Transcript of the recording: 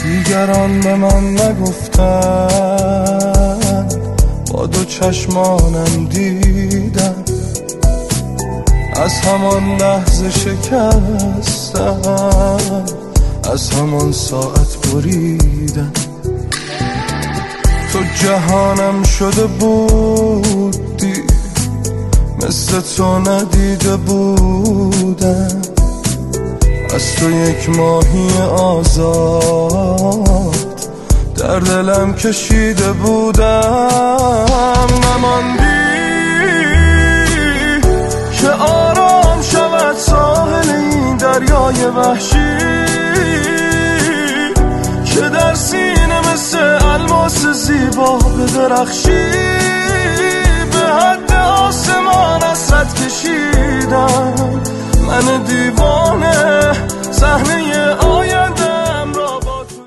دیگران به من نگفتن، با دو چشمانم دیدم، از همان لحظه شکستم، از همان ساعت بریدم. تو جهانم شده بودی، مثل تو ندیده بودم، از تو یک ماهی آزاد در دلم کشیده بودم. نماندی که آرام شود ساحل این دریای وحشی، که در سینه مثل الماس زیبا بدرخشی. به حد آسمان حسرت کشیدم من دیوانه، صحنه